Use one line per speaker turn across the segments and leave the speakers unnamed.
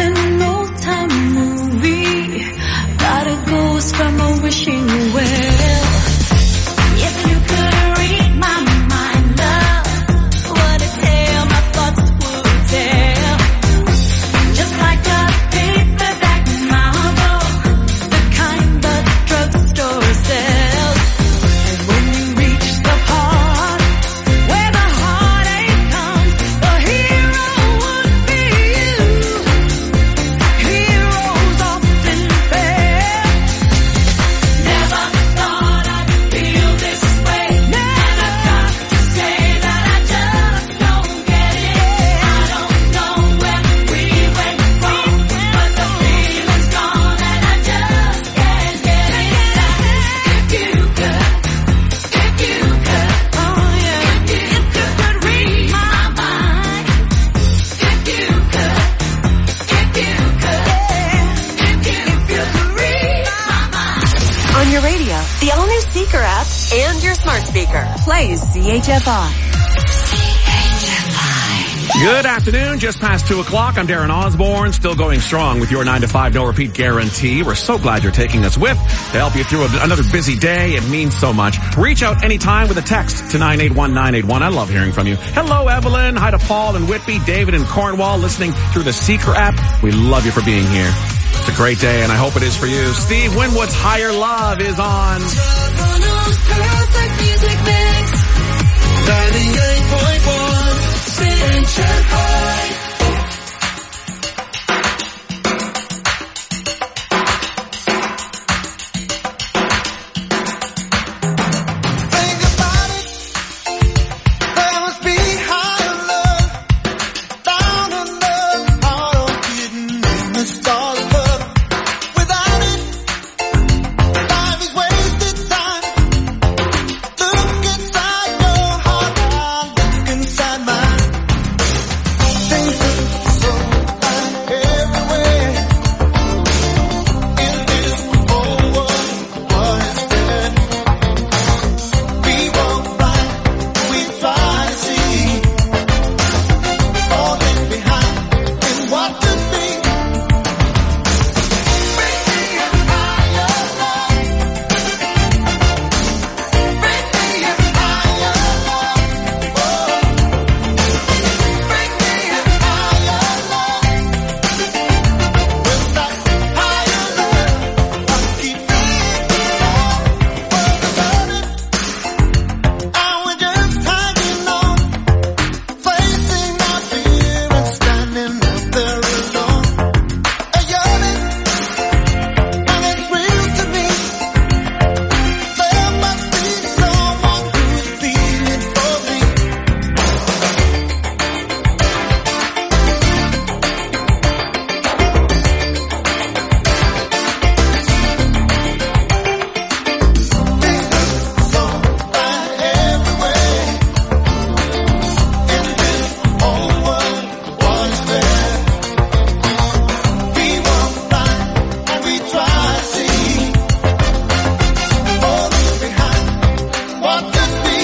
an old-time movie. Thought it goes from a wishing well. If you could read my mind, love, what a tale my thoughts would tell. Just like a paperback novel, the kind the drugstore sells. And when you reach the part where the heartache comes, the hero would be you. Heroes often fail. Never thought I'd feel this way. And I've got to say that I just don't get it. I don't know where we went wrong, but the feeling's gone and I just can't get it. If you could, oh yeah, if you could read my mind. If you could read my mind.
On your radio, the all-new Seeker app, and your smart speaker. Plays CHFI.
Good afternoon, just past 2 o'clock. I'm Darren Osborne, still going strong with your 9 to 5 no repeat guarantee. We're so glad you're taking us with to help you through another busy day. It means so much. Reach out anytime with a text to 981-981. I love hearing from you. Hello, Evelyn. Hi to Paul and Whitby, David and Cornwall listening through the Seeker app. We love you for being here. It's a great day, and I hope it is for you. Steve Winwood's Higher Love is on.
Perfect music mix.
98.1 CHFI. Think about it. There must be higher love down under the bottom, hidden in the stars above. Without it, life is wasted time. Look inside your heart, now look inside mine. Things look so bad everywhere. In this whole world, what is there? We walk by, we try to see, falling behind in what could be. Bring me a higher love. Bring me a higher love. Oh, bring me a higher love. With that higher love, I'll keep making love. World about it, and we're just hanging on, facing our fear and standing out there alone. A yearning, and it's real to me. There must be someone who's feeling for me. Things look so bad everywhere. In this whole world, what is there? We walk by and we try to see, falling behind what could be.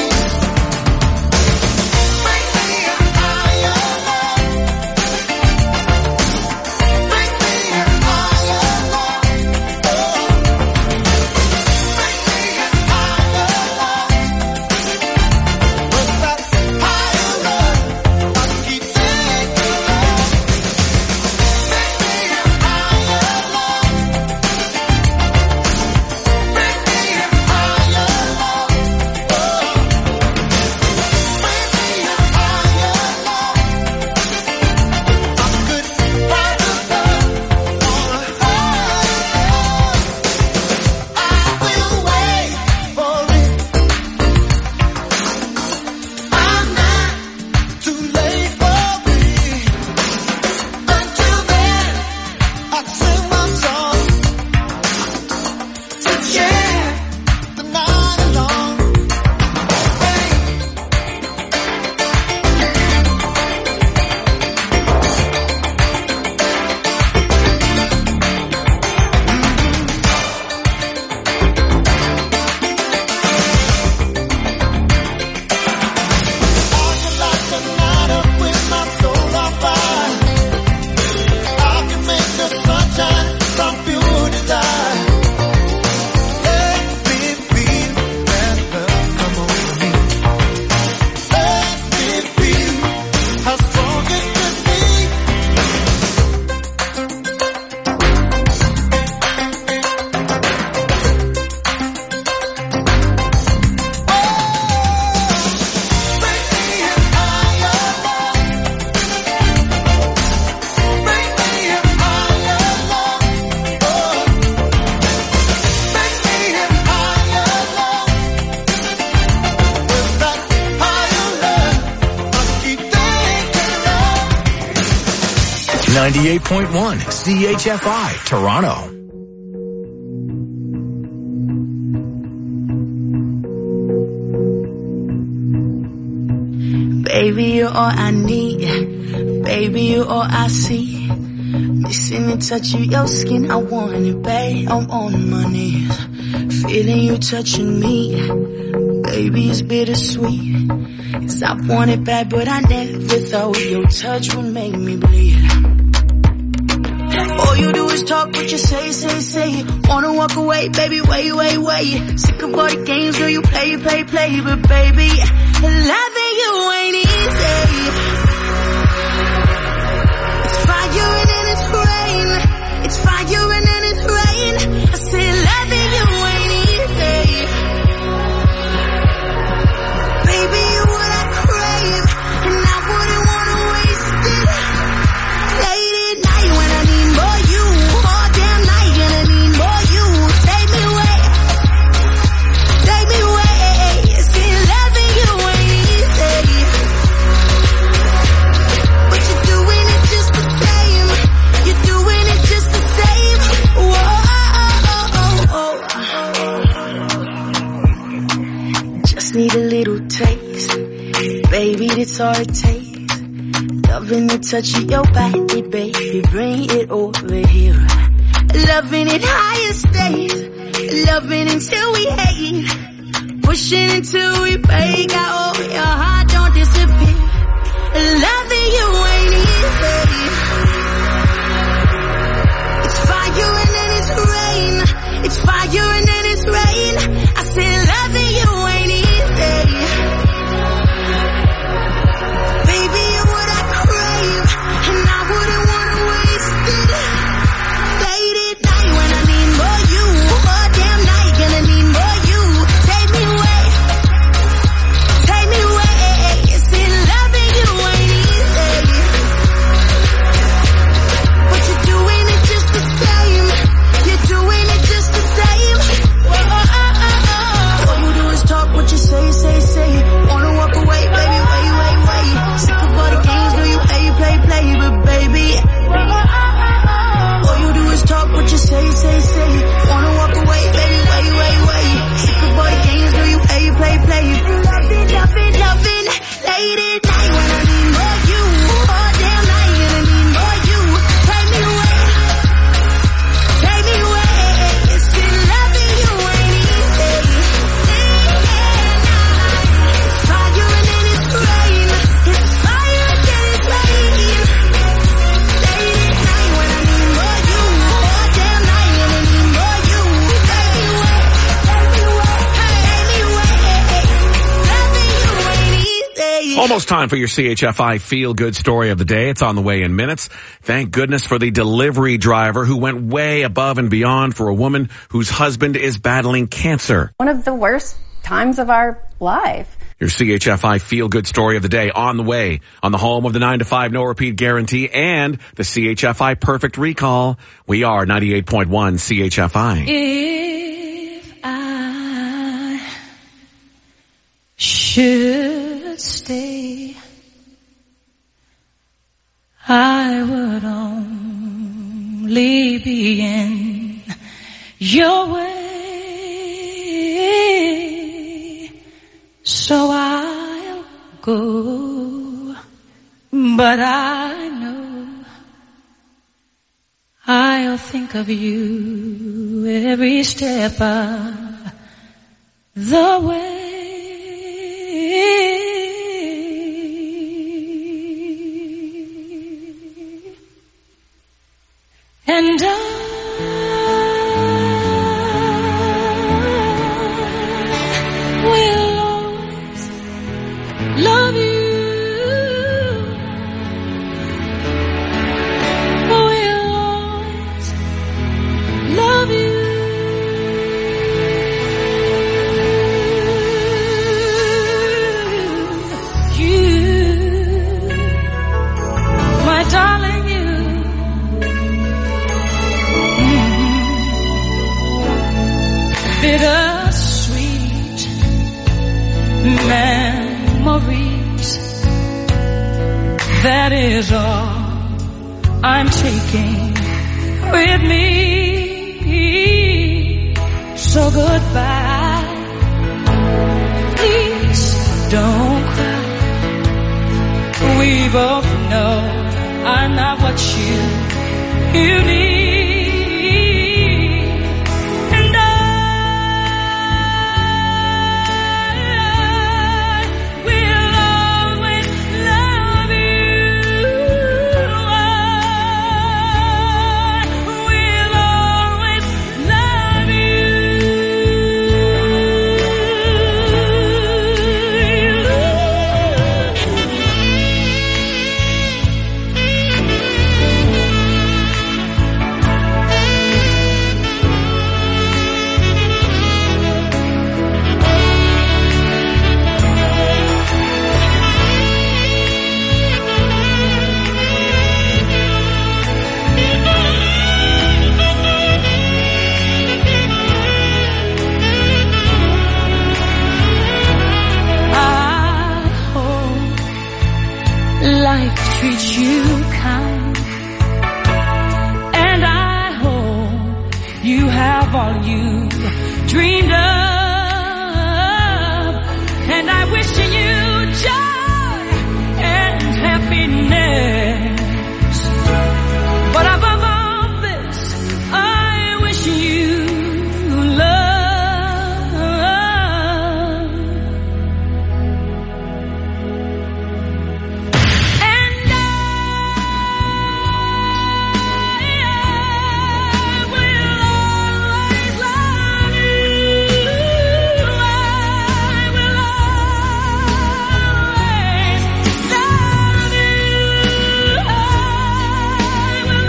Bring me a higher love. Bring me a higher love. Oh, bring me a higher love. With that higher love, I'll keep making love. Bring me a higher love. Bring me a higher love. Oh, bring me a higher love. I could find a love or a higher love. I will wait for it. I'm not too late for it. Until then, I'll sing my song to share the night along. I can light the night up with my soul on fire. I can make
98.1 CHFI, Toronto.
Baby, you're all I need. Baby, you're all I see. Missing the touch of your skin, I want it, babe. I'm on my knees, feeling you touching me. Baby, it's bittersweet, 'cause I want it bad, but I never thought your touch would make me bleed. All you do is talk, what you say. Wanna walk away, baby, wait. Sick of all the games, girl, you play. But baby, loving you ain't easy. It's fire and then it's rain. It's fire and then it's rain. I said loving you ain't easy. Baby, you're what I crave, and I wouldn't wanna waste it. Late at night when I need more you, all damn night and I need more you. Take me away. See, loving you ain't easy, but you're doing it just the same. You're doing it just the same. Whoa. Just need a little taste, baby, that's all it takes. Loving the touch of your body, baby, bring it over here. Loving it higher stakes, loving until we hate, pushing until we break out. Oh, your heart don't disappear. Loving you ain't easy. It's fire and then it's rain. It's fire and then it's rain. I said loving you ain't easy. Baby, you're what I crave, and I wouldn't wanna waste it. Late at night when I need more you, all damn night and I need more you. Take me away. See, loving you ain't easy, but you're doing it just the same. You're doing it just the same. All you do is talk, what you say. Wanna walk away, baby, wait. Sick of all the games, girl, you play, but baby, all you do is talk, what you say. Wanna walk away, baby, wait. Sick of all the games, girl, you play. Loving, late at night when I need more you, all damn night and I need more you. Take me away. Still loving you ain't easy. Fire and then it's rain. It's fire and then it's rain. Late at night when I need more you, all damn night and I need more you. Take me away. Loving you ain't easy.
Almost time for your CHFI feel-good story of the day. It's on the way in minutes. Thank goodness for the delivery driver who went way above and beyond for a woman whose husband is battling cancer.
One of the worst times of our life.
Your CHFI feel-good story of the day on the way on the home of the 9 to 5 no repeat guarantee and the CHFI perfect recall. We are 98.1 CHFI.
If I should stay, I would only be in your way, so I'll go, but I know I'll think of you every step of the way. And I will always love you. Will always love you. My darling, you. Bittersweet memories, that is all I'm taking with me. So goodbye. Please don't cry. We both know I'm not what you need. And I will always love you. I will always love life treats you kind, and I hope you have all you dreamed of, and I wish you joy and happiness. But above all this, I wish you love. And I will always love you. I will always love you. I will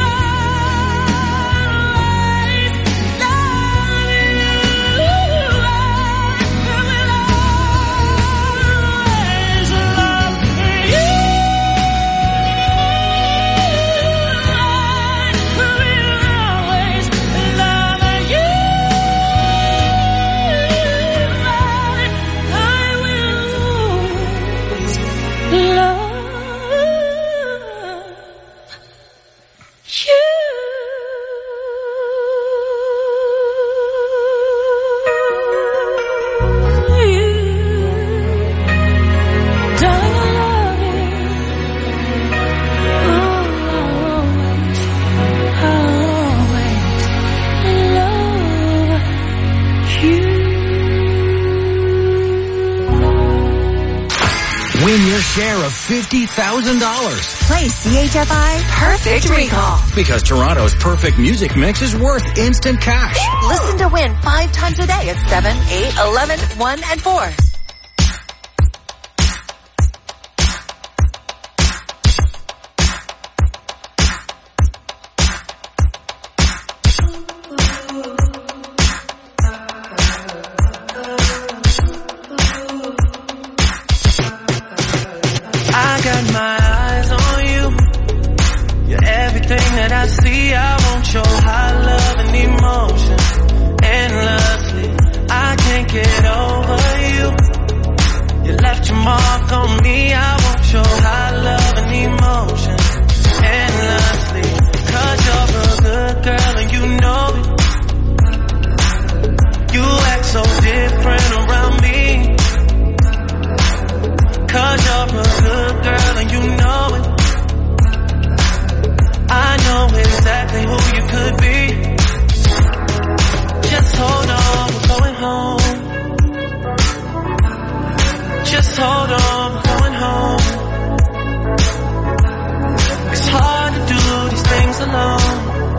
always love you.
Win your share of $50,000.
Play CHFI Perfect Recall.
Because Toronto's perfect music mix is worth instant cash.
Listen to win 5 times a day at 7, 8, 11, 1, and 4.
I got my eyes on you. You're everything that I see. I want your high love and emotion endlessly. I can't get over you. You left your mark on me. I want your high love and emotion endlessly. 'Cause you're a good girl and you know it. You act so different around me. 'Cause you're a good girl and you know it. I know exactly who you could be. Just hold on, we're going home. Just hold on, we're going home. It's hard to do these things alone.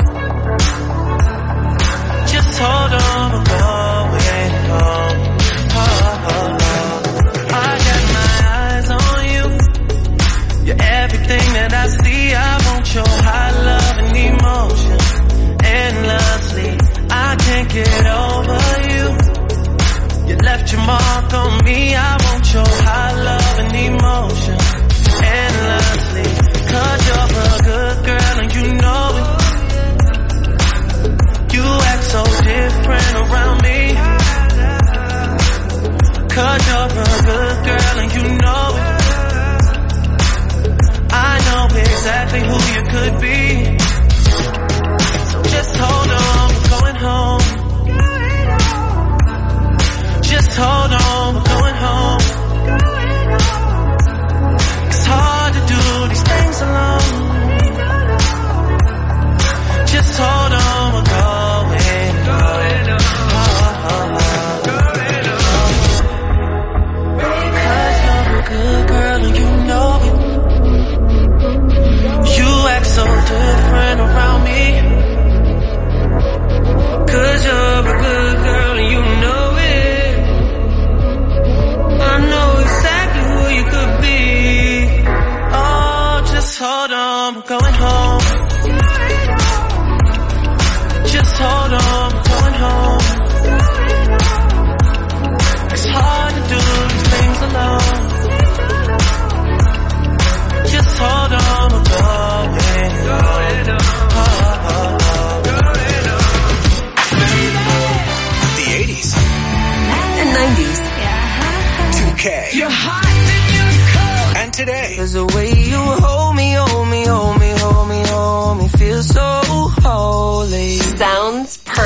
Just hold on, we're going home. Oh, oh, oh. I got my eyes on you. You're everything that I see. I want your high love and emotion endlessly. I can't get over you. You left your mark on me. I want your high love and emotion endlessly. 'Cause you're a good girl and you know it. You act so different around me. 'Cause you're a good girl and you know it. I know exactly who you could be.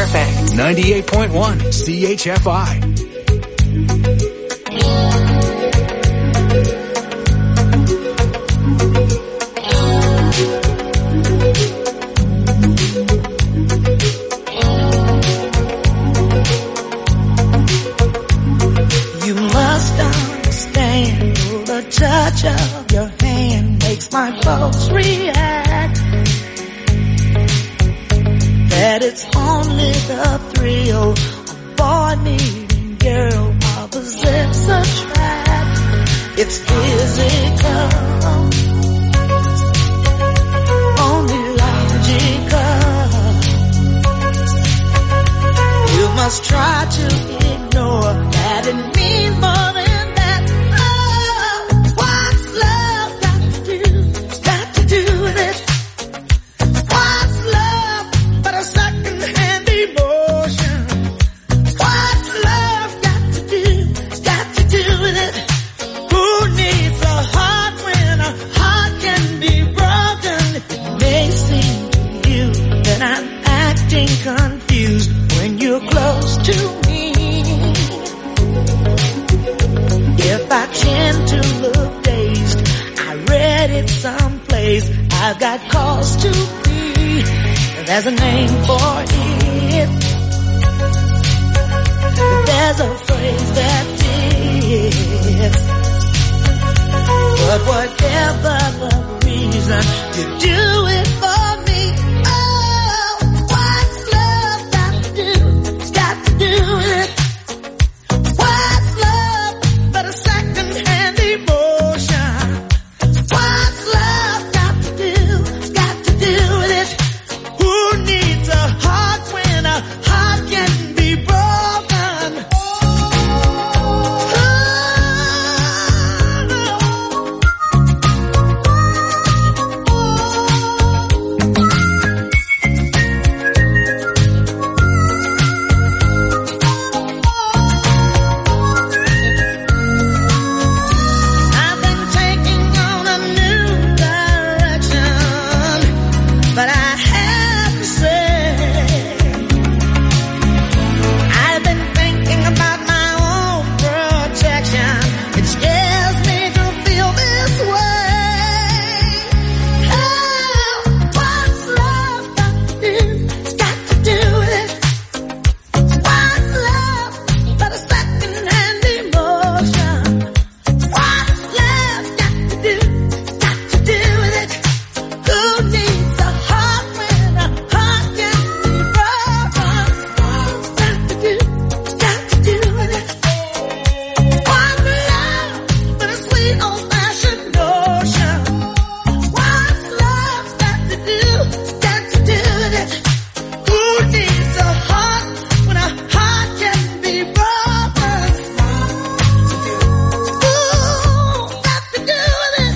perfect.
98.1 CHFI.
You must understand, the touch of your hand makes my pulse react. That it's only the thrill of boy meeting girl opposites attract. It's physical, only logical. You must try to ignore that it means more than that. Oh, what's love got to do? Got to do with it. What's love but a second-hand emotion? What's love got to do? Got to do with it. Who needs a heart when a heart can be broken? It may seem to you that I'm acting confused when you're close to me. If I tend to look dazed, I read it someplace. I've got cause to be. There's a name for it. There's a phrase that fits. But whatever the reason, you do it for me. Oh, what's love got to do? It's got to do with it. What's love but a second-hand emotion? What's love got to do? It's got to do with it. Who needs a heart when a heart can be broken? I've been taking on a new direction, but I have to say, I've been thinking about my own protection. It scares me to feel this way. Oh, what's love got to do? It's got to do with it. What's love but a second-hand emotion? What's love got to do? Got to do with it. Who needs a heart when a heart can be broken? What's got to do? Got to do with it. What's love but a sweet old-fashioned notion? What's love got to do? Got to do with it. Who needs a heart when a heart can be broken? Ooh, got to do with it.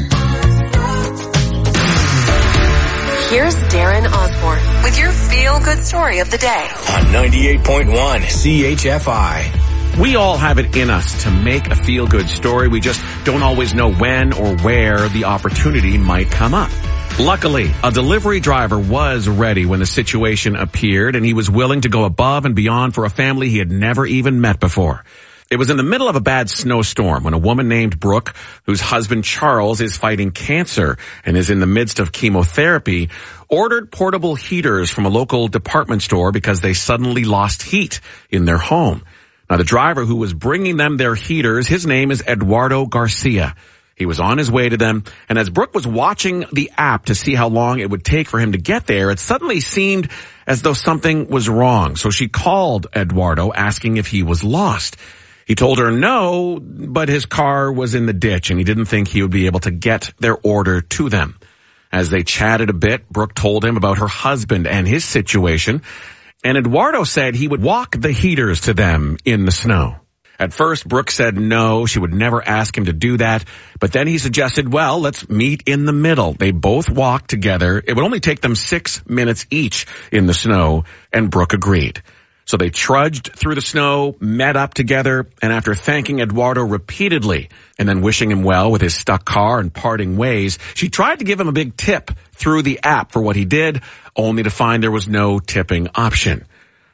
Here's Darren Osborne with your feel-good story of the day.
On 98.1 CHFI.
We all have it in us to make a feel-good story. We just don't always know when or where the opportunity might come up. Luckily, a delivery driver was ready when the situation appeared, and he was willing to go above and beyond for a family he had never even met before. It was in the middle of a bad snowstorm when a woman named Brooke, whose husband Charles is fighting cancer and is in the midst of chemotherapy, ordered portable heaters from a local department store because they suddenly lost heat in their home. Now, the driver who was bringing them their heaters, his name is Eduardo Garcia. He was on his way to them, and as Brooke was watching the app to see how long it would take for him to get there, it suddenly seemed as though something was wrong. So she called Eduardo asking if he was lost. He told her no, but his car was in the ditch and he didn't think he would be able to get their order to them. As they chatted a bit, Brooke told him about her husband and his situation, and Eduardo said he would walk the heaters to them in the snow. At first, Brooke said no, she would never ask him to do that, but then he suggested, well, let's meet in the middle. They both walked together. It would only take them 6 minutes each in the snow, and Brooke agreed. So they trudged through the snow, met up together, and after thanking Eduardo repeatedly and then wishing him well with his stuck car and parting ways, she tried to give him a big tip through the app for what he did, only to find there was no tipping option.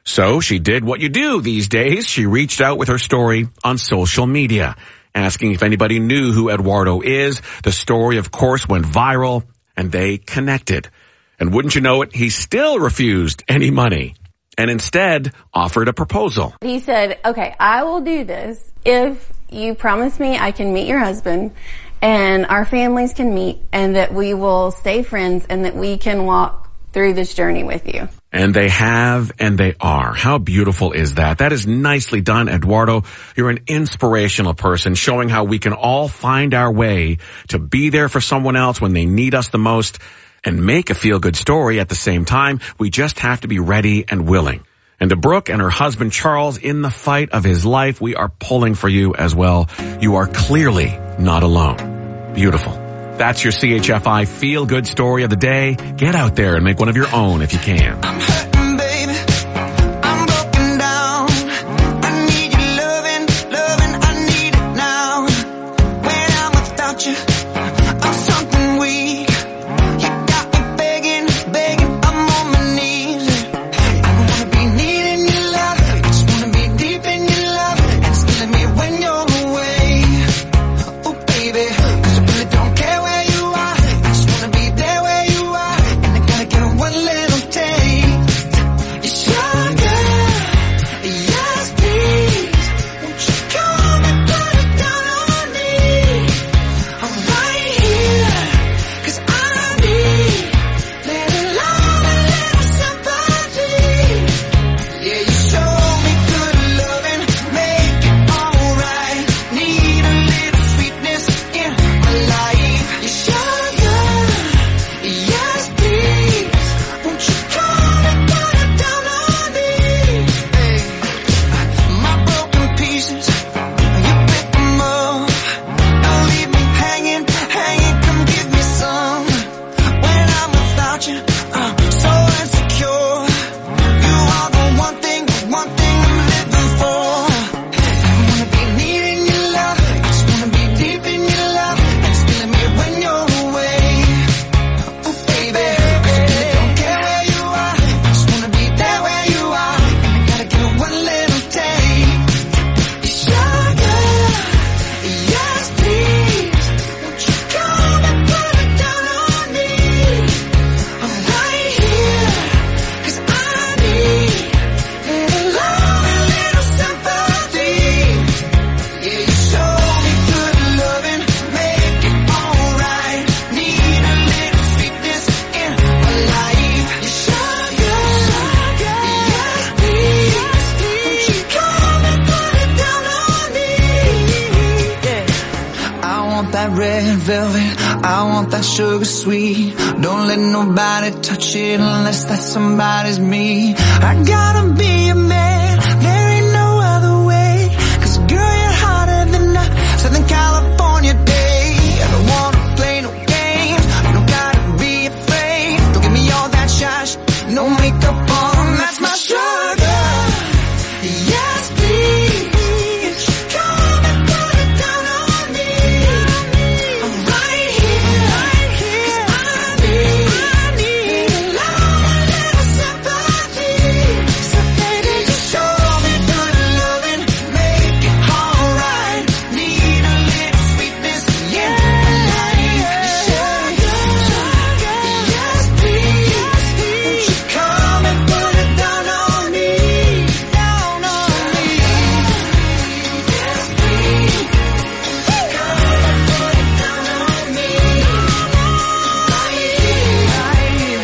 So she did what you do these days. She reached out with her story on social media, asking if anybody knew who Eduardo is. The story, of course, went viral, and they connected. And wouldn't you know it, he still refused any money and instead offered a proposal.
He said, okay, I will do this if you promise me I can meet your husband and our families can meet and that we will stay friends and that we can walk through this journey with you.
And they have, and they are. How beautiful is that? That is nicely done, Eduardo. You're an inspirational person, showing how we can all find our way to be there for someone else when they need us the most and make a feel-good story at the same time. We just have to be ready and willing. And to Brooke and her husband Charles, in the fight of his life, we are pulling for you as well. You are clearly not alone. Beautiful. That's your CHFI feel-good story of the day. Get out there and make one of your own if you can.
I'm hurting, baby. I'm broken down. I need your loving, I need it now. When I'm without you, I'm something weak. You got me begging, I'm on my knees. I don't wanna be needing your love, I just wanna be deep in your love, and it's killing me when you're away. Oh baby, 'cause I really don't care where you are, I just wanna be there where you are, and I gotta get one little taste. It's your girl, yes please. Won't you come and put it down on me? I'm right here, 'cause I need little love and little sympathy. Yeah, you show me good loving, make it alright. Need a little sweetness in my life. You sugar, yes please. Won't you come and put it down on me? Hey, my broken pieces, you pick them up. Don't leave me hanging, come give me some. When I'm without you, I'm so insecure. You are the one thing I'm living for. I don't wanna be needing your love, I just wanna be deep in your love, and it's killing me when you're away. Oh baby, 'cause I really don't care where you are, I just wanna be there where you are, and I gotta get one little taste. Sugar, yes please. Won't you come and put it down on me? I'm right here, 'cause I need little love and little sympathy. Yeah, you show me good loving, make it alright. Need a little sweetness in my life. You sugar, yes please. Won't you come and put it down on me? I want that red velvet, I want that sugar sweet. Don't let nobody touch it unless that somebody's me. I gotta be a man, there ain't no other way. 'Cause girl, you're hotter than a Southern California day. I don't wanna play no games, don't gotta be afraid. Don't give me all that shy no makeup on, that's my sugar. Yes please. Won't you come and put it down on me? I'm right here, 'cause I need love and little sympathy. So baby, just show me good loving, make it alright. Need a little sweetness in my life. Sugar, yes please. Won't you come and put it down on me? Down on me. Yes please. Come and put it down on me. Right here, I need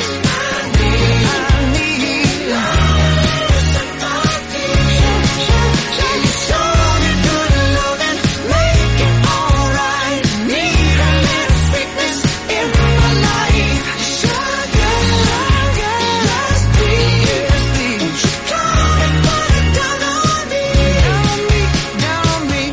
love and little sympathy. You show me good loving, make it alright. Need a little sweetness in my life. Sugar, yes please. Won't you come and put it down on me? Down on me.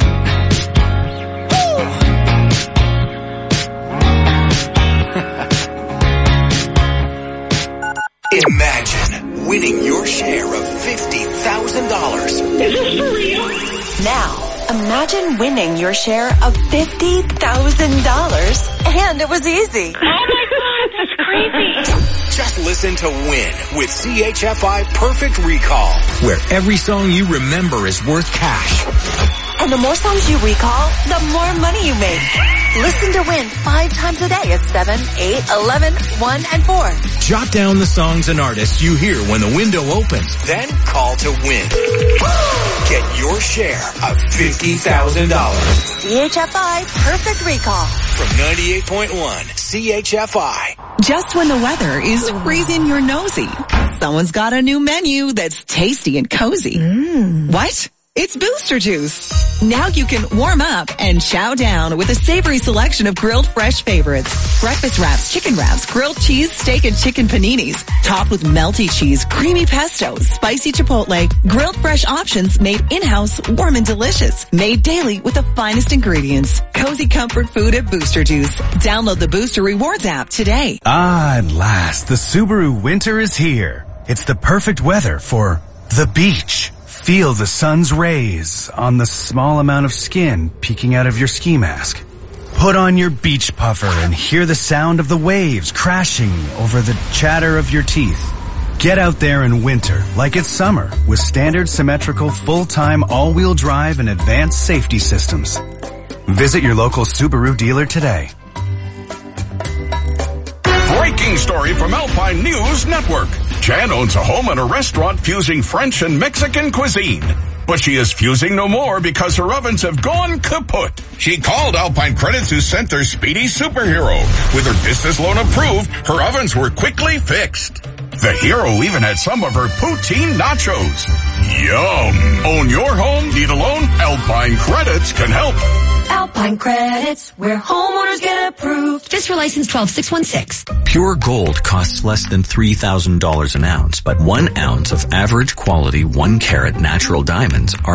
Imagine winning your share of $50,000.
Now, imagine winning your share of $50,000. And it was easy.
Oh my God, that's crazy.
creepy.
Just listen to Win with CHFI Perfect Recall, where every song you remember is worth cash.
And the more songs you recall, the more money you make. Listen to Win 5 times a day at 7, 8, 11, 1, and 4.
Jot down the songs and artists you hear when the window opens. Then call to Win. Get your share of $50,000.
CHFI Perfect Recall.
From 98.1 CHFI.
Just when the weather is raising your nosy, someone's got a new menu that's tasty and cozy. What? It's Booster Juice. Now you can warm up and chow down with a savory selection of grilled fresh favorites. Breakfast wraps, chicken wraps, grilled cheese, steak and chicken paninis, topped with melty cheese, creamy pesto, spicy chipotle, grilled fresh options made in-house, warm and delicious. Made daily with the finest ingredients. Cozy comfort food at Booster Juice. Download the Booster Rewards app today.
Ah, at last, the Subaru winter is here. It's the perfect weather for the beach. Feel the sun's rays on the small amount of skin peeking out of your ski mask. Put on your beach puffer and hear the sound of the waves crashing over the chatter of your teeth. Get out there in winter like it's summer with standard symmetrical full-time all-wheel drive and advanced safety systems. Visit your local Subaru dealer today.
Breaking story from Alpine News Network. Jan owns a home and a restaurant fusing French and Mexican cuisine. But she is fusing no more because her ovens have gone kaput. She called Alpine Credits, who sent their speedy superhero. With her business loan approved, her ovens were quickly fixed. The hero even had some of her poutine nachos. Yum! Own your home, need a loan? Alpine Credits can help.
Alpine Credits, where homeowners get approved. Fisher license 12616.
Pure gold costs less than $3,000 an ounce, but 1 ounce of average quality 1-carat natural diamonds are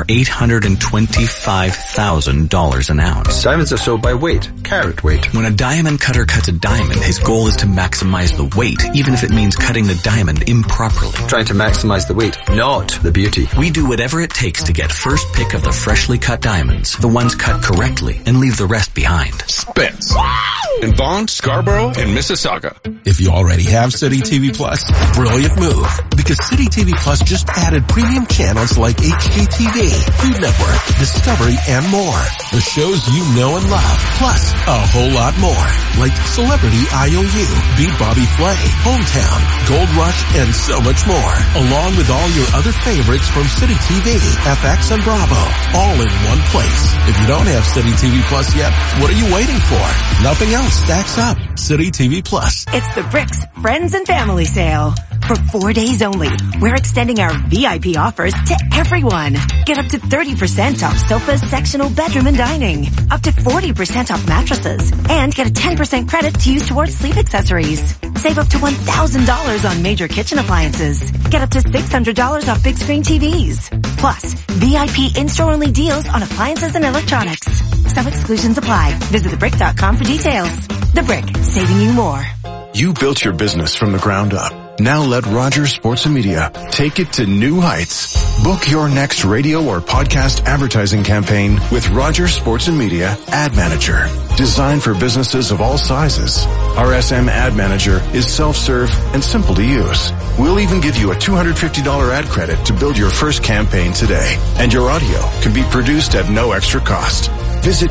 $825,000 an ounce.
Diamonds are sold by weight, carat weight.
When a diamond cutter cuts a diamond, his goal is to maximize the weight, even if it means cutting the diamond improperly.
Trying to maximize the weight, not the beauty.
We do whatever it takes to get first pick of the freshly cut diamonds, the ones cut correctly, and leave the rest behind.
Spence. In Bond, Scarborough, and Mississauga. If you already have City TV Plus, brilliant move. Because City TV Plus just added premium channels like HGTV, Food Network, Discovery, and more. The shows you know and love, plus a whole lot more. Like Celebrity IOU, Beat Bobby Flay, Hometown, Gold Rush, and so much more. Along with all your other favorites from City TV, FX, and Bravo. All in one place. If you don't have City TV Plus yet, what are you waiting for? Nothing else stacks up. City TV Plus.
It's the Bricks Friends and Family Sale. For 4 days only, we're extending our VIP offers to everyone. Get up to 30% off sofas, sectional, bedroom, and dining. Up to 40% off mattresses. And get a 10% credit to use towards sleep accessories. Save up to $1,000 on major kitchen appliances. Get up to $600 off big screen TVs. Plus, VIP in-store only deals on appliances and electronics. Some exclusions apply. Visit thebrick.com for details. The Brick, saving you more.
You built your business from the ground up. Now let Rogers Sports and Media take it to new heights. Book your next radio or podcast advertising campaign with Rogers Sports and Media Ad Manager. Designed for businesses of all sizes. RSM Ad Manager is self-serve and simple to use. We'll even give you a $250 ad credit to build your first campaign today. And your audio can be produced at no extra cost. Visit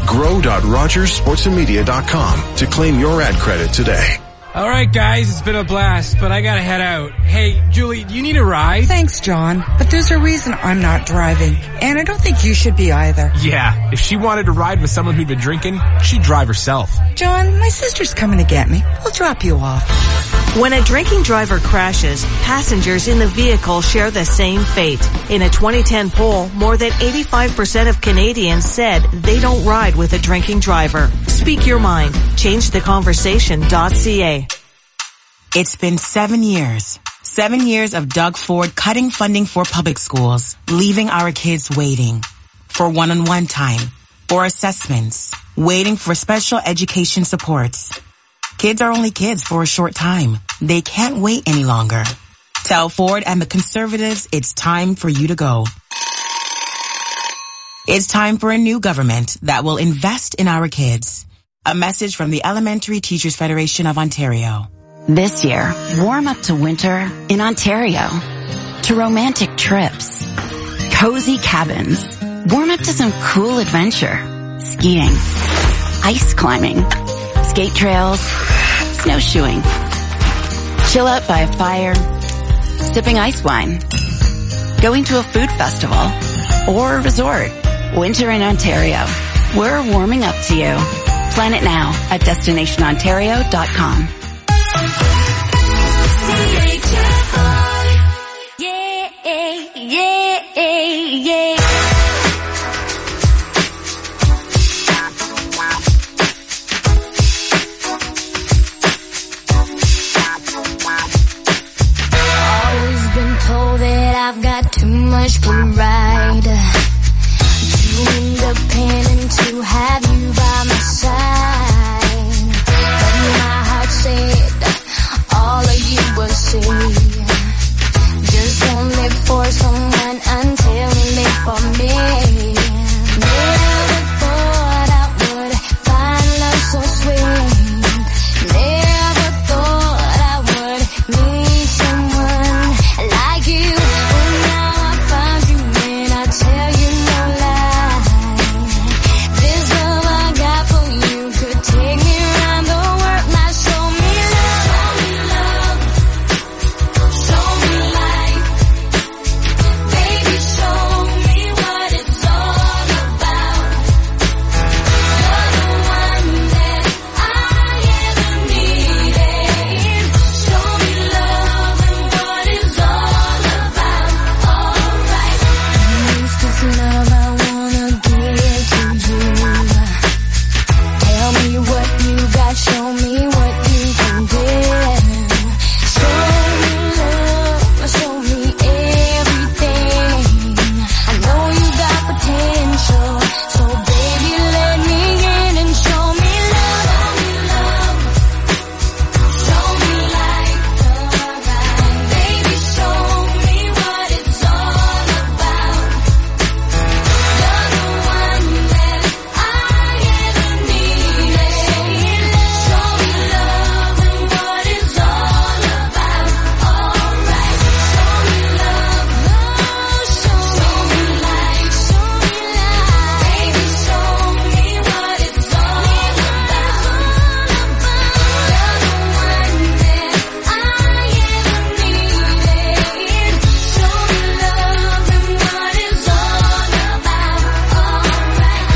grow.rogersportsandmedia.com to claim your ad credit today.
All right, guys, it's been a blast, but I gotta head out. Hey, Julie, do you need a ride?
Thanks, John, but there's a reason I'm not driving, and I don't think you should be either.
Yeah, if she wanted to ride with someone who'd been drinking, she'd drive herself.
John, my sister's coming to get me. We'll drop you off.
When a drinking driver crashes, passengers in the vehicle share the same fate. In a 2010 poll, more than 85% of Canadians said they don't ride with a drinking driver. Speak your mind. ChangeTheConversation.ca.
It's been 7 years. 7 years of Doug Ford cutting funding for public schools, leaving our kids waiting for one-on-one time, for assessments, waiting for special education supports. Kids are only kids for a short time. They can't wait any longer. Tell Ford and the Conservatives it's time for you to go. It's time for a new government that will invest in our kids. A message from the Elementary Teachers Federation of Ontario.
This year, warm up to winter in Ontario. To romantic trips, cozy cabins, warm up to some cool adventure, skiing, ice climbing, skate trails, snowshoeing. Chill out by a fire, sipping ice wine, going to a food festival, or a resort. Winter in Ontario. We're warming up to you. Plan it now at destinationontario.com.
Always been told that I've got too much pride, too independent to have you by my side. But my heart said all of you will see. Just don't live for someone until you live for me. Never thought I would find love so sweet. Never thought I would meet someone like you. But now I found you and I tell you no lie. This love I got for you could take me around the world. Now show me love, show me life. Baby, show me what it's all about. You're the one that I ever needed. Show me love and what it's all about. Alright. Use this love I wanna give to you. Tell me what you got, show me what you can give. Show me love, show me everything. I know you got potential, so baby let me in and show me love, show me life. Baby, show me what it's all about. You're the one that I ever needed. Show me love and what it's all about. Alright, show me love, show me life, show me life. Baby, show me what it's all about. You're the one that I ever needed. Show me love and what it's all about. Alright,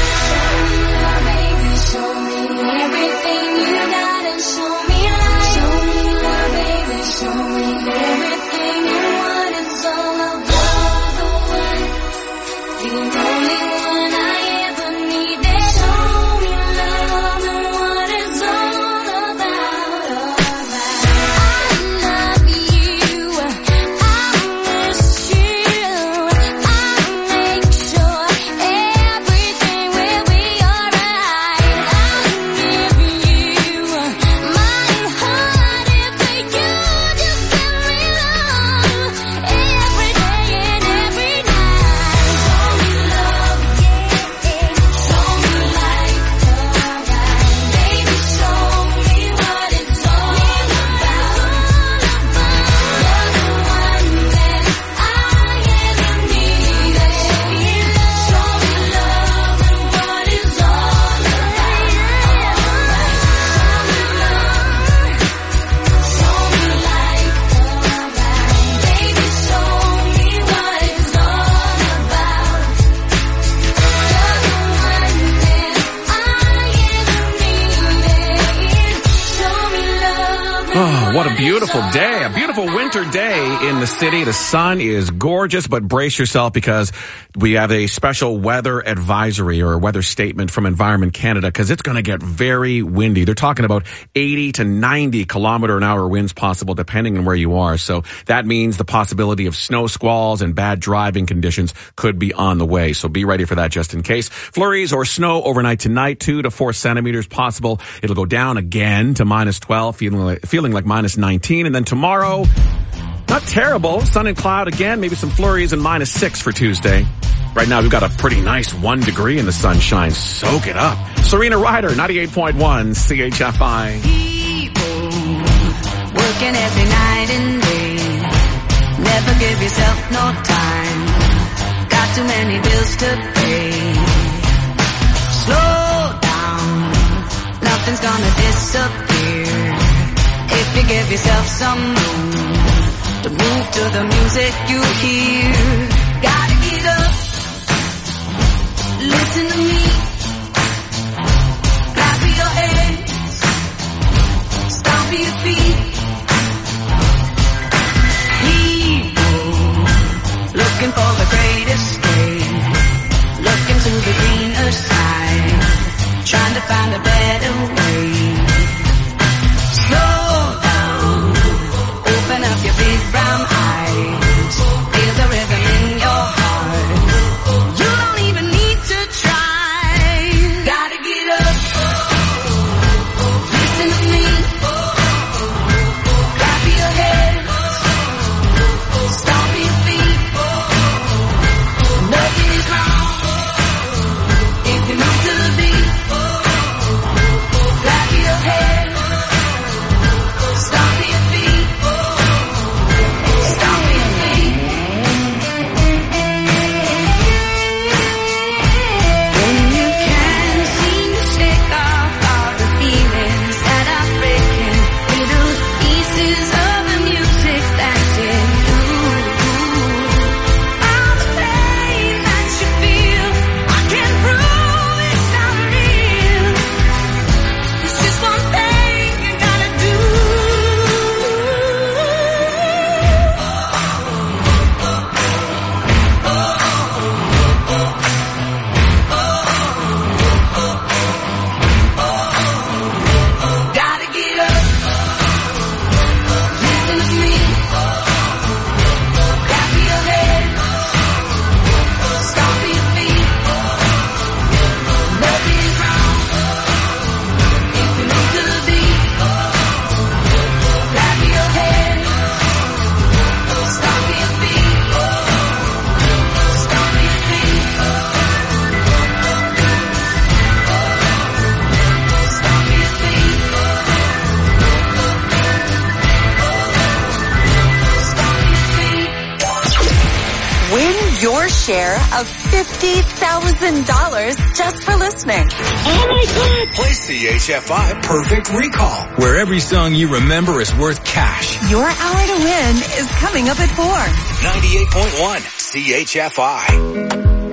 show me love, baby, show me everything you got and show me life. Show me love, baby, show me everything and what it's all about. The only one I ever needed. Show me love and what it's all about. I love you, I miss you, I make sure everything will be alright. I'll give you my heart if you just let me love every day and every night. Show me love, show me life, baby, show me what it's all about. You're the one that I ever needed. Show me love and what it's all about. Show me life, baby, show me what it's all about. You're the one that I ever needed. Show me love.
Oh, what a beautiful day. A beautiful winter day in the city. The sun is gorgeous, but brace yourself because we have a special weather advisory or a weather statement from Environment Canada because it's going to get very windy. They're talking about 80 to 90 kilometer an hour winds possible depending on where you are. So that means the possibility of snow squalls and bad driving conditions could be on the way. So be ready for that just in case. Flurries or snow overnight tonight, 2 to 4 centimeters possible. It'll go down again to minus 12, feeling like minus 19. And then tomorrow, not terrible. Sun and cloud again, maybe some flurries and minus 6 for Tuesday. Right now, we've got a pretty nice 1 degree in the sunshine. Soak it up. Serena Ryder, 98.1 CHFI.
People working every night and day. Never give yourself no time. Got too many bills to pay. Slow down, nothing's gonna disappear if you give yourself some room to move to the music you hear. Gotta get up, listen to me. Clap your hands, stomp your feet. Hero, looking for the great escape. Looking to the greener side, trying to find a better way. Slow down, open up your big brown eyes. Feel the rhythm in your heart. You don't even need to try. Gotta get up, listen to me. Clap your hands, stomp your feet. Nothing is wrong if you move to the beat. Clap your hands, stomp your feet. Stomp your feet. When you can't seem to shake off all the feelings that are breaking, little pieces of the music that's in you. All the pain that you feel, I can't prove it's not real. There's just one thing you gotta do. Gotta get up, listen to me. Clap your hands, stomp your feet. Nothing's wrong if you move to the beat. Clap your hands, stomp your feet. Stomp your feet. Stomp your feet.
Win your share of $50,000 just for listening.
Oh my God! Play CHFI Perfect Recall, where every song you remember is worth cash.
Your hour to win is coming up at 4.
98.1 CHFI.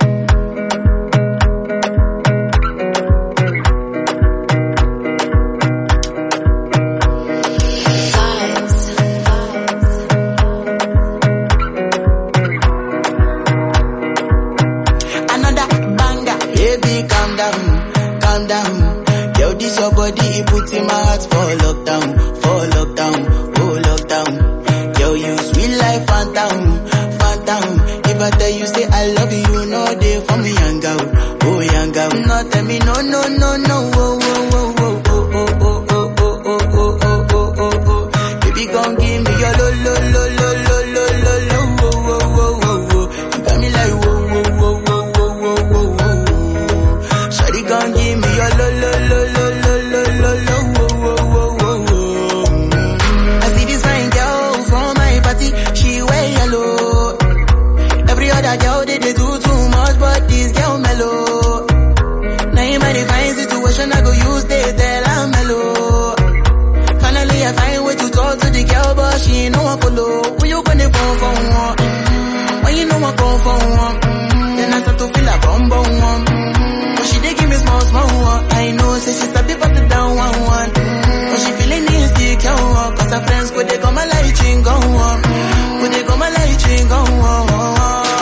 Another banger, baby, calm down, calm down. Yo, this your body, it puts in my heart for lockdown, oh lockdown. Yo, you sweet life, phantom, phantom. If I tell you say I love you, you know they for me, young girl, oh young girl. No, tell me no, no, no, no, oh, oh, oh, oh, oh, oh, oh, oh, oh, oh, oh, oh, oh, oh, oh. Baby, come give me your lo, lo, lo, lo, lo, lo, lo, lo, oh, oh, oh, oh, oh. You got me like whoa, whoa, whoa, whoa, whoa, whoa, whoa, whoa. Shawty, come give me your lo, lo, lo, lo, lo, lo, lo, lo, oh, oh, oh, oh, oh. I see this fine girl from my party, she wear yellow. Every other girl they do too much, but this girl mellow. Now in my divine situation, I go use they tell I'm mellow. Finally I find way to talk to the girl, but she ain't no one follow. Who you gonna phone for one? When you know I come for one, then I start to feel a bum bum one. But she dey give me small small one. I know say she start to put it down one. But she feeling insecure, cause her friends go they come my light ring go on. Go they come my light ring go on.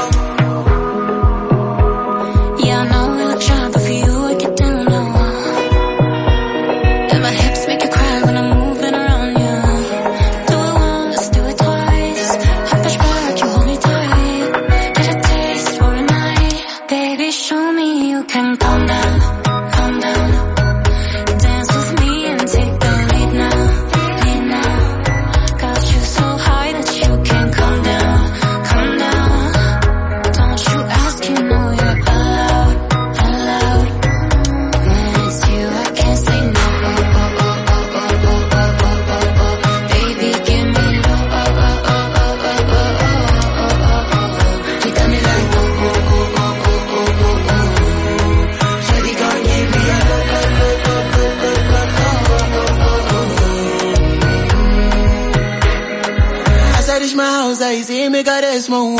Yeah, I know we look shy, but for you I get down low. And my hips make you cry when I'm moving around you. Do it once, do it twice. I push back, you hold me tight. Get a taste for a night. Baby, show me you can calm down, calm down. Dance with me and take the lead now, lead now. Got you so high that you can't come down, come down.
rest more.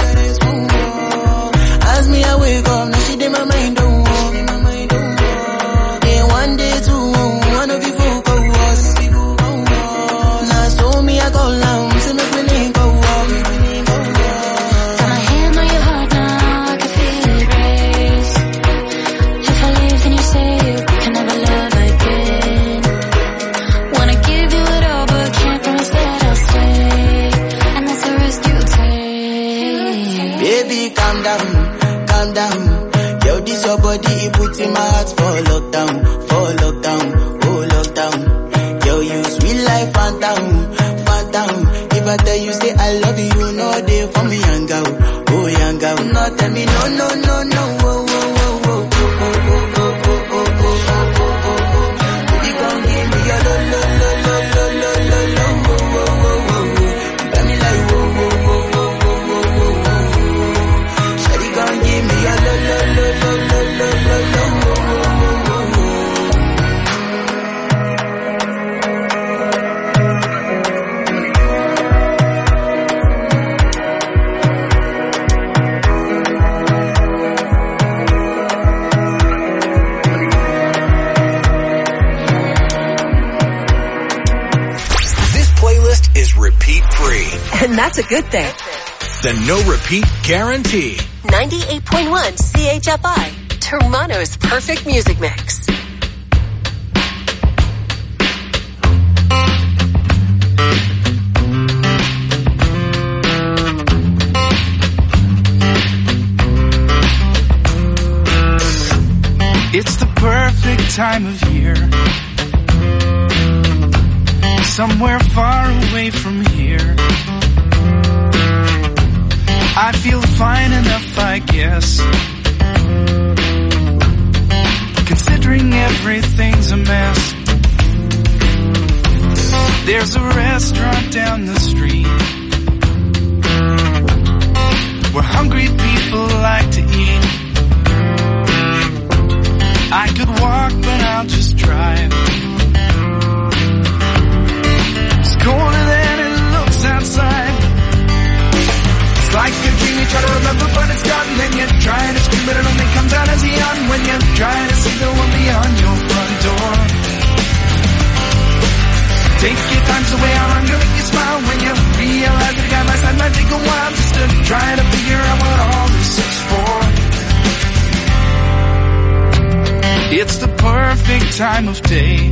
As me I wake up, now she did my mind don't walk. Then one day two, one of you focus. Now so me I go down, so make me link go walk.
Got my hand on your heart now, I can feel it race. If I leave then you say you can never love again. Wanna give you it all but can't promise that I'll stay. And that's the risk you take.
Baby calm down, calm down. Yo, this your body, it puts in my heart for lockdown, oh lockdown. Yo, you sweet life, phantom, phantom. If I tell you say I love you, you know they for me young girl, oh young girl. No tell me no, no, no, no, oh, oh, oh, oh, oh, oh, oh, oh, oh, oh, oh, oh. Baby, come give me your lo, lo, lo, lo, lo, lo, lo, lo, oh, oh, oh, oh. You got me like whoa, whoa, whoa, whoa, whoa, whoa, whoa, whoa. Shawty, come give me your lo, lo, lo, lo, lo, lo, lo, lo, oh, oh, oh, oh.
This playlist is repeat free.
And that's a good thing.
The no repeat guarantee.
98.1 CHFI, Toronto's perfect music mix.
It's the perfect time of year. Somewhere far away from here. I feel fine enough, I guess. Considering everything's a mess. There's a restaurant down the street where hungry people like to eat. I could walk, but I'll just drive. It's colder than it looks outside. It's like a dream you try to remember, but it's gone. Then you're trying to scream, but it only comes out as a yawn when you're trying to see the one beyond your front door. Take your time, so way out, I'm gonna make you smile when you realize the guy by side might take a while just to try to figure out what all this is for. It's the perfect time of day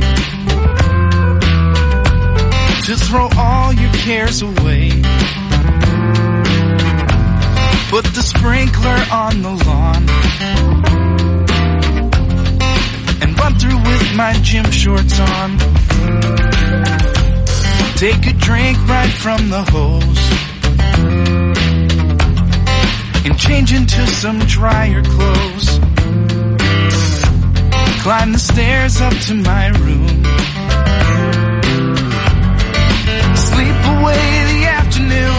to throw all your cares away. Put the sprinkler on the lawn and run through with my gym shorts on. Take a drink right from the hose and change into some drier clothes. Climb the stairs up to my room. Sleep away the afternoon.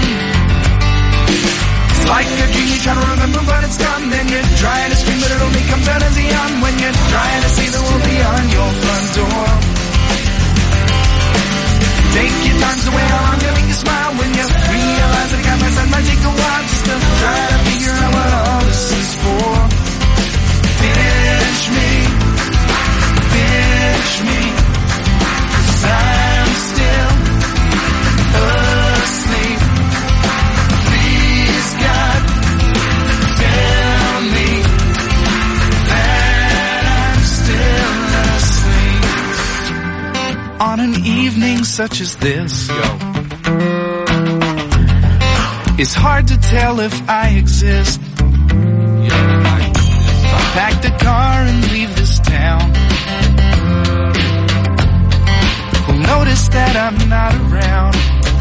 It's like a dream you try to remember, but it's gone. Then you're trying to scream, but it only comes out as a yawn when you're trying to see the world beyond your front door. Take your time, so way how I'm gonna make you smile when you realize that I got my side might take a while just to try to figure out what all this is for. Finish me, 'cause I'm still asleep. Please God, tell me that I'm still asleep. On an evening such as this, it's hard to tell if I exist. Pack the car and leave this town. Who'll notice that I'm not around?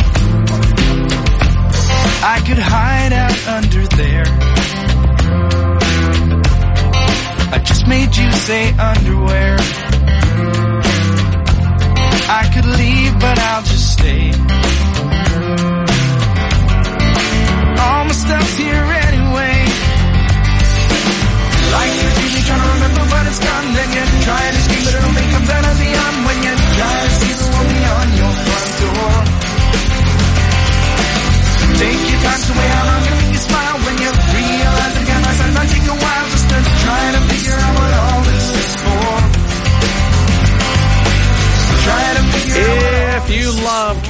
I could hide out under there. I just made you say underwear. I could leave, but I'll just stay. All my stuff's here anyway. Like you're usually trying to remember, but it's gone. Then you're trying to scream, but it only comes out as a yawn when you're trying to see the world beyond your front door. Take your time to weigh how long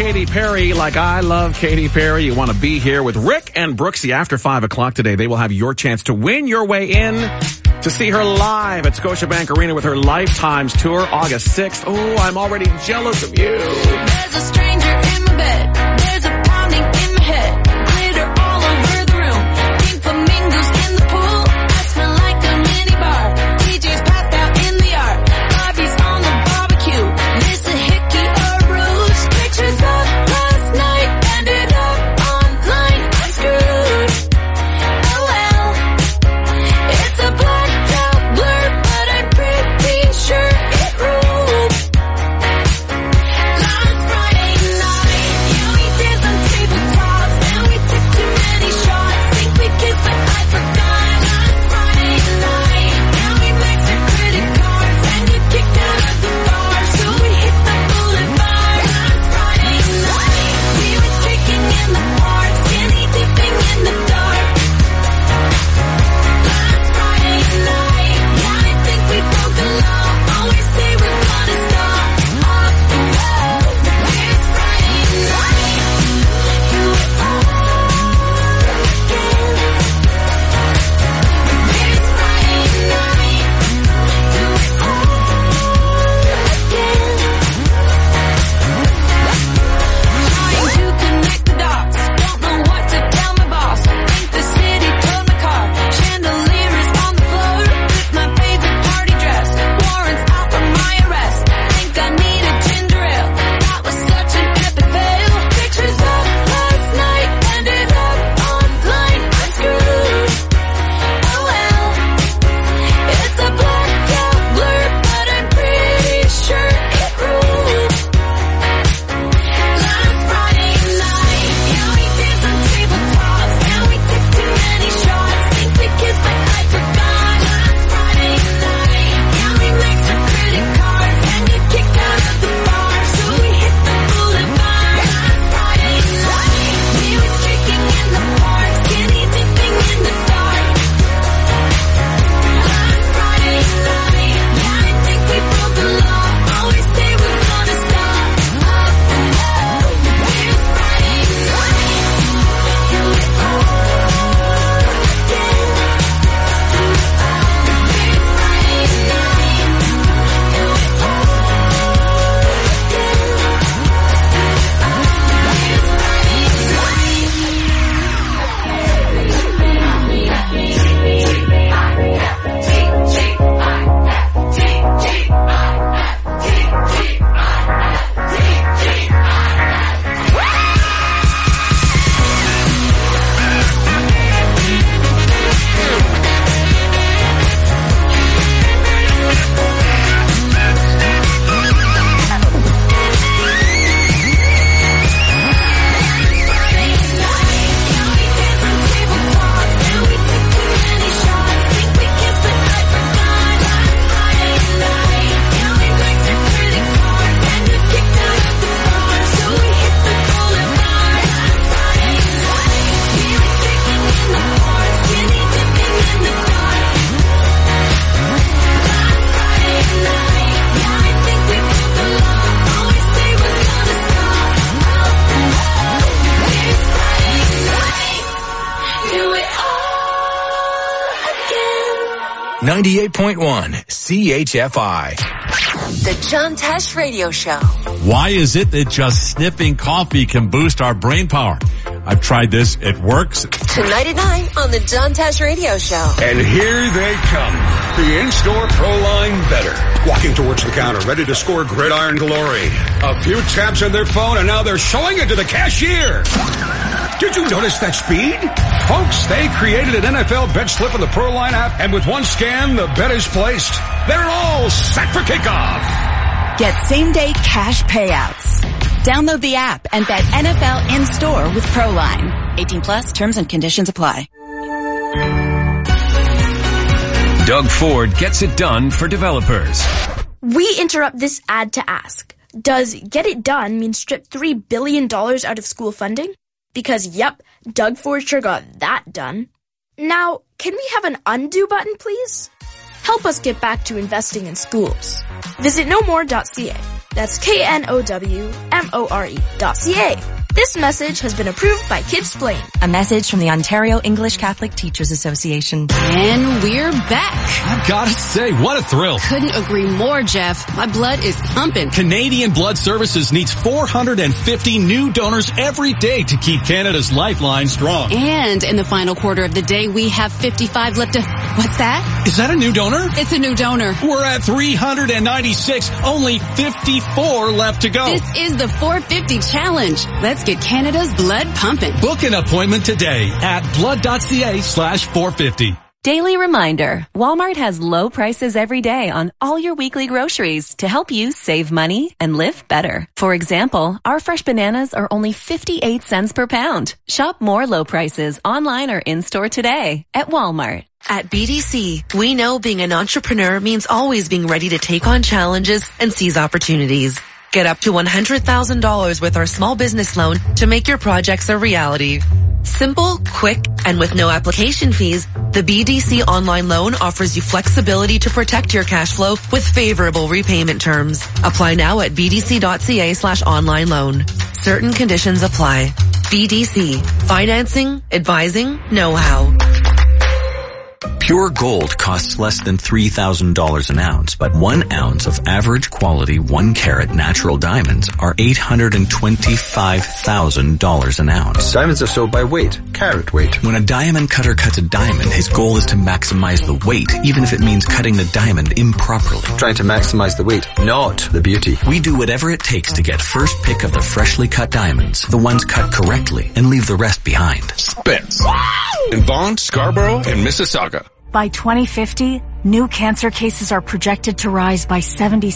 Katy Perry like I love Katy Perry. You want to be here with Rick and Brooksy after 5 o'clock today. They will have your chance to win your way in to see her live at Scotiabank Arena with her Lifetimes tour, August 6th. Oh, I'm already jealous of you.
There's a stranger in my bed. There's a pounding in my head. Glitter all over the room. Pink flamingos in the pool. I smell like a mini bar. DJ's passed out in the yard. Bobby's on the barbecue. This a hickey or ruse. Pictures of last night ended up online. I'm screwed. Oh well. It's a blacked out blur, but I'm pretty sure it ruled. Last Friday night, yeah, we danced on tabletops, and we took too many shots. Think we kissed, but I forgot. Last Friday night, yeah, we maxed our credit cards, and you kicked out of the bar, so we hit the boulevard. Last Friday night, we were streaking in the park, skinny dipping in the dark. Last Friday night, yeah, I think we broke the law. Always say we're gonna stop. Here's Friday night. Do it all again. Here's Friday night. Do it all again. Trying to connect the dots. Don't know what to tell my boss. Think the city towed my car. Chandelier is on the floor with my favorite party dress. Warrants out for my arrest. Think I need a ginger ale. That was such an epic fail. Pictures of last night ended up online. I'm screwed. Oh well. It's a blacked out blur, but I'm pretty sure it ruled. Last Friday night, yeah, we danced on tabletops, and we took too many shots. Think we kissed, but I forgot. Last Friday night, yeah, we maxed our credit cards, and you kicked out of the bar, so we hit the boulevard. Last Friday night, we were streaking in the park, skinny dipping in the dark. Last Friday night, yeah, I think we broke the law. Always say we're gonna stop. Here's Friday night. Do it all again. Here's Friday night. Do it all do it all again.
98.1 CHFI.
The John Tesh Radio Show.
Why is it that just sniffing coffee can boost our brain power? I've tried this. It works.
Tonight at 9 on the John Tesh Radio Show.
And here they come. The in-store Proline Better. Walking towards the counter, ready to score gridiron glory. A few taps on their phone, and now they're showing it to the cashier. Did you notice that speed? Folks, they created an NFL bet slip on the Proline app, and with one scan, the bet is placed. They're all set for kickoff.
Get same-day cash payouts. Download the app and bet NFL in-store with Proline. 18 plus, terms and conditions apply.
Doug Ford gets it done for developers.
We interrupt this ad to ask, does get it done mean strip $3 billion out of school funding? Because yep, Doug Ford sure got that done. Now, can we have an undo button, please? Help us get back to investing in schools. Visit nomore.ca. That's KNOWMORE.ca. This message has been approved by Kidsplain.
A message from the Ontario English Catholic Teachers Association.
And we're back.
I've got to say, what a thrill.
Couldn't agree more, Jeff. My blood is pumping.
Canadian Blood Services needs 450 new donors every day to keep Canada's lifeline strong.
And in the final quarter of the day, we have 55 left to... What's that?
Is that a new donor?
It's a new donor.
We're at 396. Only 54 left to go.
This is the 450 challenge. Let's get Canada's blood pumping.
Book an appointment today at blood.ca/450.
Daily reminder, Walmart has low prices every day on all your weekly groceries to help you save money and live better. For example, our fresh bananas are only 58 cents per pound. Shop more low prices online or in-store today at Walmart.
At BDC, we know being an entrepreneur means always being ready to take on challenges and seize opportunities. Get up to $100,000 with our small business loan to make your projects a reality. Simple, quick, and with no application fees, the BDC online loan offers you flexibility to protect your cash flow with favorable repayment terms. Apply now at bdc.ca/online loan. Certain conditions apply. BDC. Financing, advising, know-how.
Pure gold costs less than $3,000 an ounce, but 1 ounce of average quality 1-carat natural diamonds are $825,000 an ounce.
Diamonds are sold by weight, carat weight.
When a diamond cutter cuts a diamond, his goal is to maximize the weight, even if it means cutting the diamond improperly.
Trying to maximize the weight, not the beauty.
We do whatever it takes to get first pick of the freshly cut diamonds, the ones cut correctly, and leave the rest behind.
Spence. In Vaughan, Scarborough, and Mississauga.
By 2050, new cancer cases are projected to rise by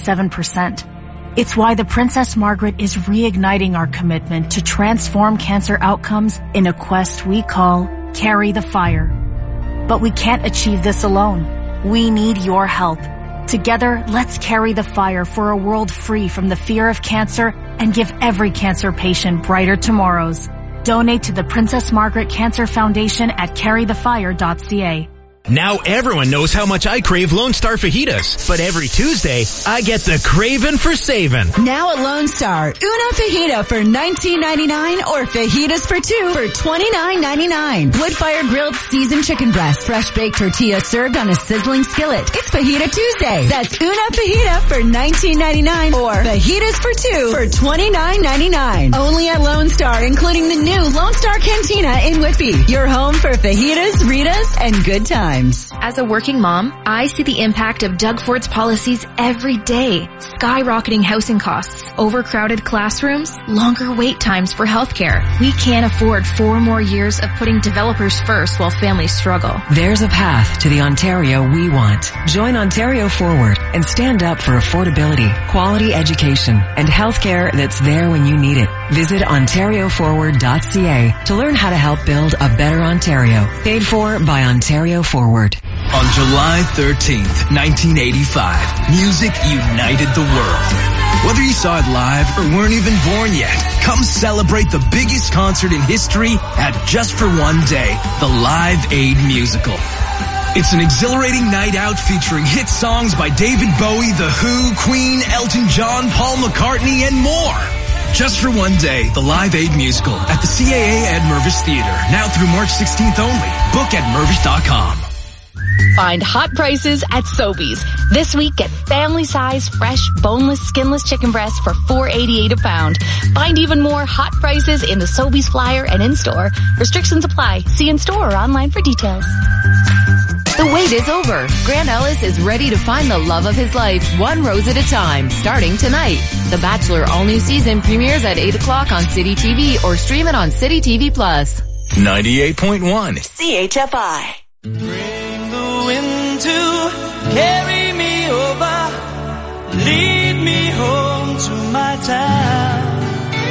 77%. It's why the Princess Margaret is reigniting our commitment to transform cancer outcomes in a quest we call Carry the Fire. But we can't achieve this alone. We need your help. Together, let's carry the fire for a world free from the fear of cancer and give every cancer patient brighter tomorrows. Donate to the Princess Margaret Cancer Foundation at carrythefire.ca.
Now everyone knows how much I crave Lone Star fajitas, but every Tuesday, I get the cravin' for savin'.
Now at Lone Star, una fajita for $19.99 or fajitas for 2 for $29.99. Wood-fire grilled seasoned chicken breast, fresh baked tortilla served on a sizzling skillet. It's Fajita Tuesday. That's una fajita for $19.99 or fajitas for 2 for $29.99. Only at Lone Star, including the new Lone Star Cantina in Whitby. Your home for fajitas, Ritas, and good times.
As a working mom, I see the impact of Doug Ford's policies every day. Skyrocketing housing costs, overcrowded classrooms, longer wait times for healthcare. We can't afford 4 more years of putting developers first while families struggle.
There's a path to the Ontario we want. Join Ontario Forward and stand up for affordability, quality education, and healthcare that's there when you need it. Visit ontarioforward.ca to learn how to help build a better Ontario. Paid for by Ontario Forward.
On July 13th, 1985, music united the world. Whether you saw it live or weren't even born yet, come celebrate the biggest concert in history at Just for One Day, the Live Aid Musical. It's an exhilarating night out featuring hit songs by David Bowie, The Who, Queen, Elton John, Paul McCartney, and more. Just for One Day, the Live Aid Musical at the CAA at Mervis Theater, now through March 16th only. Book at mervis.com.
Find hot prices at Sobeys. This week, get family-size, fresh, boneless, skinless chicken breasts for $4.88 a pound. Find even more hot prices in the Sobeys flyer and in-store. Restrictions apply. See in-store or online for details.
The wait is over. Grant Ellis is ready to find the love of his life, one rose at a time, starting tonight. The Bachelor all-new season premieres at 8 o'clock on City TV or stream it on City TV Plus.
98.1
CHFI.
Bring the wind to carry me over, lead me home to my town.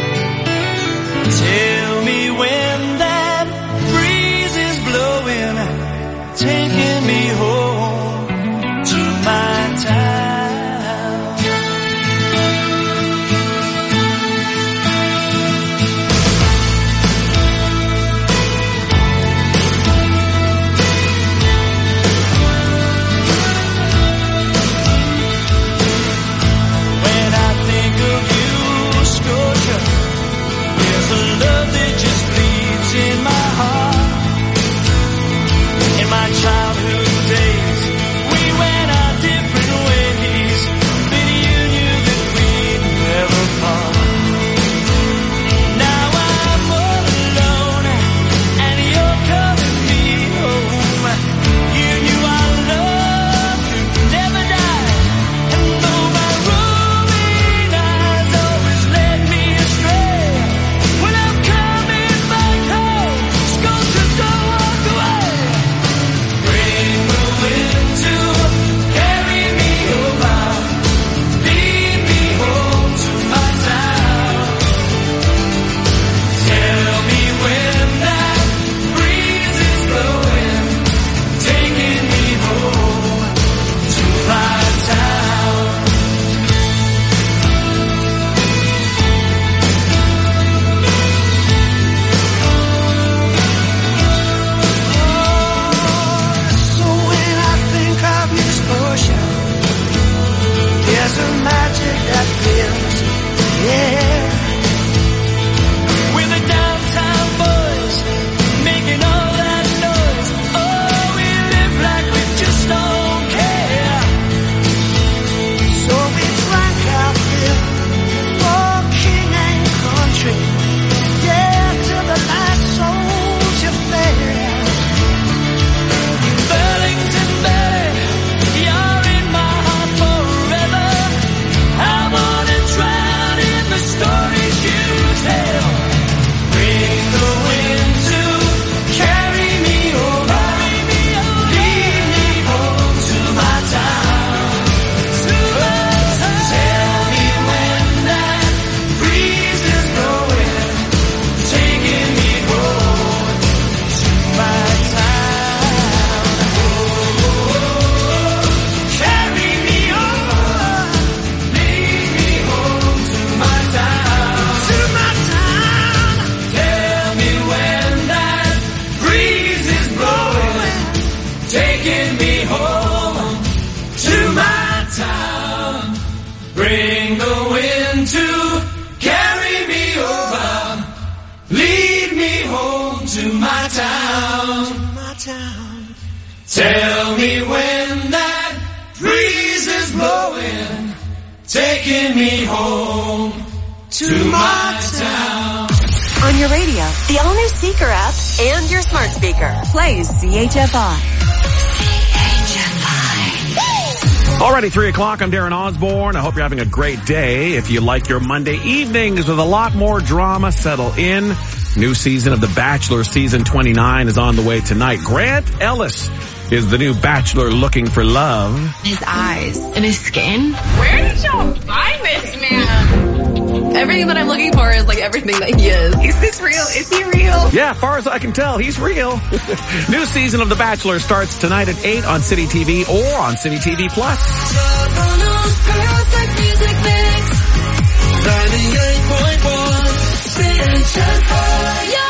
Tell me when that breeze is blowing, taking me home to my town. taking me home to my town. Bring the wind to carry me over. Lead me home to my town. Tell me when that breeze is blowing, taking me home to my town.
On your radio, the all-new Seeker app, and your smart speaker. Plays CHFI.
Already 3 o'clock. I'm Darren Osborne. I hope you're having a great day. If you like your Monday evenings with a lot more drama, settle in. New season of The Bachelor, season 29, is on the way tonight. Grant Ellis is the new Bachelor looking for love.
His eyes and his skin. Where did y'all find this man? Everything that I'm looking for is like everything that he is. Is this real? Is he real?
Yeah, as far as I can tell, he's real. New season of The Bachelor starts tonight at 8 on City TV or on City TV Plus.
98.1 CHFI.